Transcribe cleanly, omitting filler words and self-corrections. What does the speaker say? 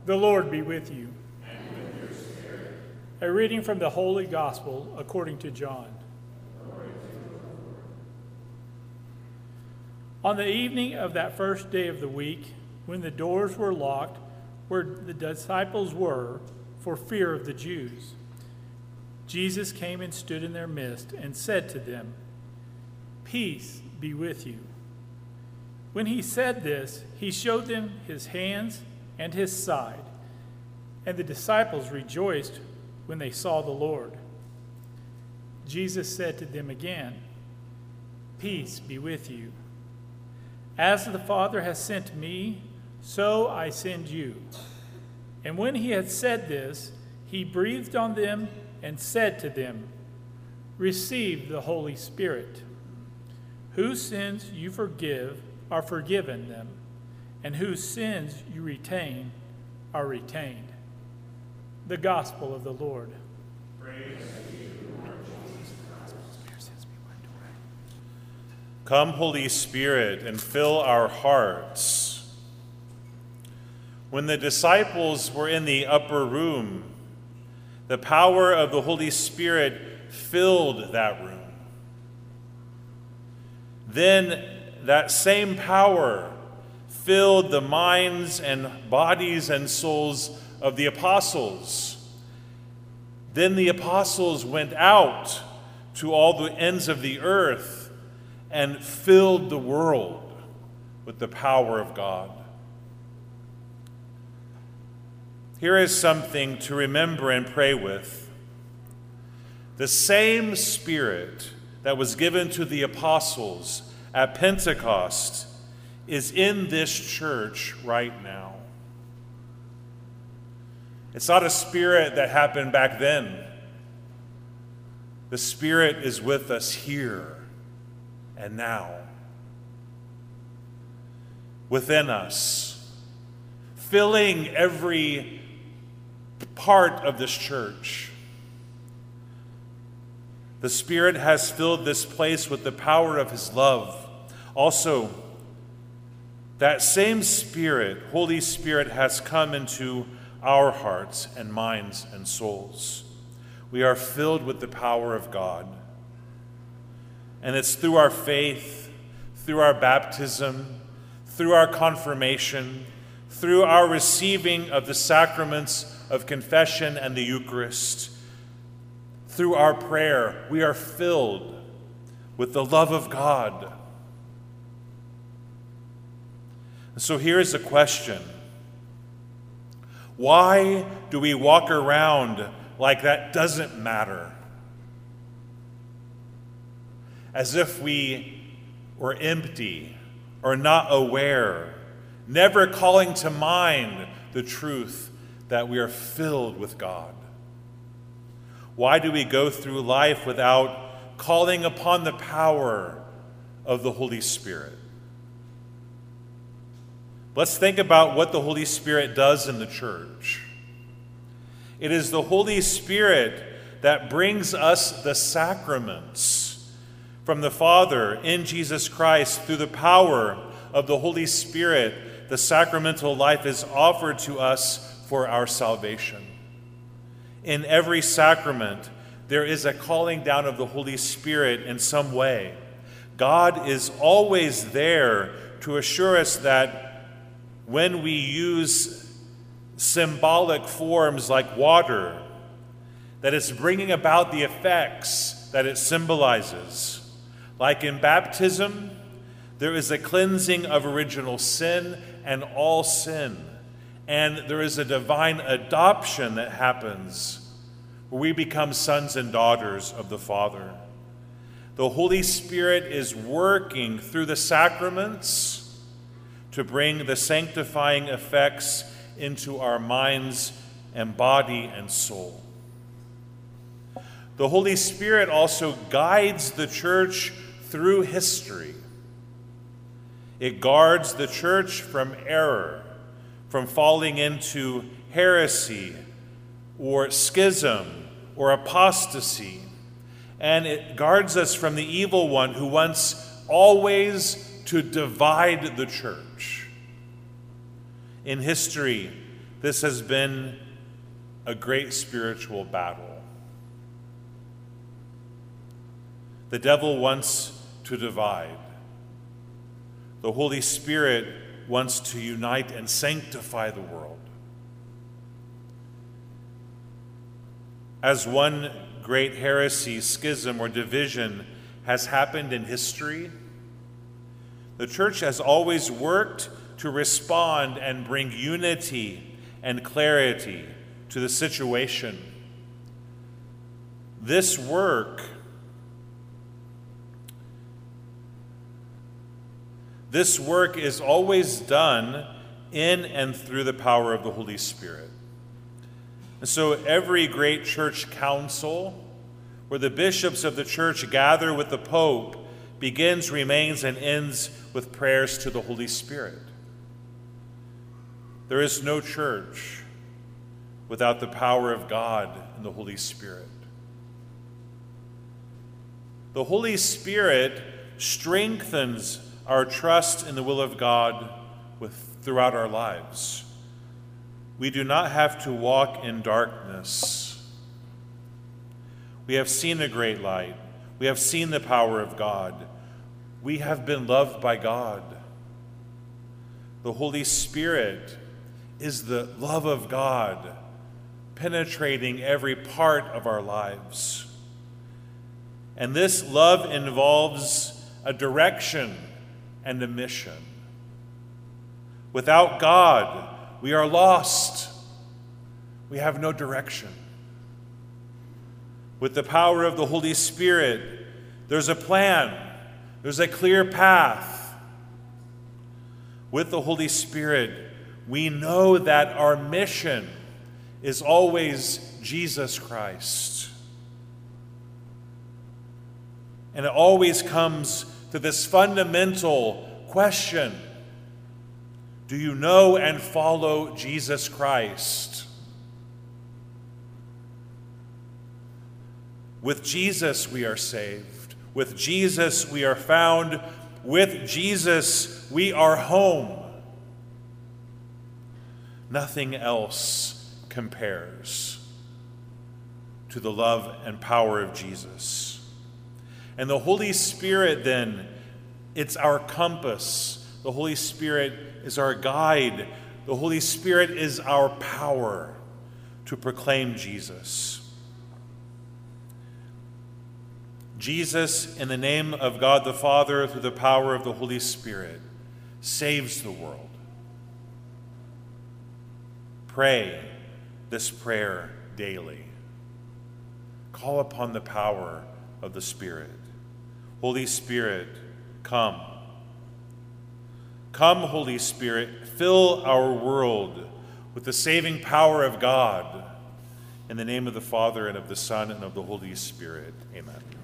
The Lord be with you. And with your spirit. A reading from the Holy Gospel according to John. On the evening of that first day of the week, when the doors were locked where the disciples were for fear of the Jews, Jesus came and stood in their midst and said to them, "Peace be with you." When he said this, he showed them his hands and his side, and the disciples rejoiced when they saw the Lord. Jesus said to them again, "Peace be with you. As the Father has sent me, so I send you." And when he had said this, he breathed on them and said to them, "Receive the Holy Spirit. Whose sins you forgive are forgiven them, and whose sins you retain are retained." The Gospel of the Lord. Praise to you, Lord Jesus. Come, Holy Spirit, and fill our hearts. When the disciples were in the upper room, the power of the Holy Spirit filled that room. Then that same power filled the minds and bodies and souls of the apostles. Then the apostles went out to all the ends of the earth and filled the world with the power of God. Here is something to remember and pray with. The same Spirit that was given to the apostles at Pentecost is in this church right now. It's not a spirit that happened back then. The Spirit is with us here and now, within us, filling every part of this church. The Spirit has filled this place with the power of his love. Also, that same Spirit, Holy Spirit, has come into our hearts and minds and souls. We are filled with the power of God. And it's through our faith, through our baptism, through our confirmation, through our receiving of the sacraments of confession and the Eucharist, through our prayer, we are filled with the love of God. So here's a question. Why do we walk around like that doesn't matter? As if we were empty or not aware, never calling to mind the truth that we are filled with God. Why do we go through life without calling upon the power of the Holy Spirit? Let's think about what the Holy Spirit does in the church. It is the Holy Spirit that brings us the sacraments from the Father in Jesus Christ. Through the power of the Holy Spirit, the sacramental life is offered to us for our salvation. In every sacrament, there is a calling down of the Holy Spirit in some way. God is always there to assure us that when we use symbolic forms like water, that it's bringing about the effects that it symbolizes. Like in baptism, there is a cleansing of original sin and all sin. And there is a divine adoption that happens where we become sons and daughters of the Father. The Holy Spirit is working through the sacraments to bring the sanctifying effects into our minds and body and soul. The Holy Spirit also guides the church through history. It guards the church from error, from falling into heresy or schism or apostasy. And it guards us from the evil one who wants always to divide the church. In history, this has been a great spiritual battle. The devil wants to divide. The Holy Spirit wants to unite and sanctify the world. As one great heresy, schism, or division has happened in history, the church has always worked to respond and bring unity and clarity to the situation. This work is always done in and through the power of the Holy Spirit. And so every great church council, where the bishops of the church gather with the Pope, begins, remains, and ends with prayers to the Holy Spirit. There is no church without the power of God and the Holy Spirit. The Holy Spirit strengthens our trust in the will of God throughout our lives. We do not have to walk in darkness. We have seen a great light. We have seen the power of God. We have been loved by God. The Holy Spirit is the love of God penetrating every part of our lives. And this love involves a direction and a mission. Without God, we are lost. We have no direction. With the power of the Holy Spirit, there's a plan. There's a clear path. With the Holy Spirit, we know that our mission is always Jesus Christ. And it always comes to this fundamental question: do you know and follow Jesus Christ? With Jesus we are saved. With Jesus we are found. With Jesus we are home. Nothing else compares to the love and power of Jesus. And the Holy Spirit then, it's our compass. The Holy Spirit is our guide. The Holy Spirit is our power to proclaim Jesus. Jesus, in the name of God the Father, through the power of the Holy Spirit, saves the world. Pray this prayer daily. Call upon the power of the Spirit. Holy Spirit, come. Come, Holy Spirit, fill our world with the saving power of God. In the name of the Father, and of the Son, and of the Holy Spirit. Amen.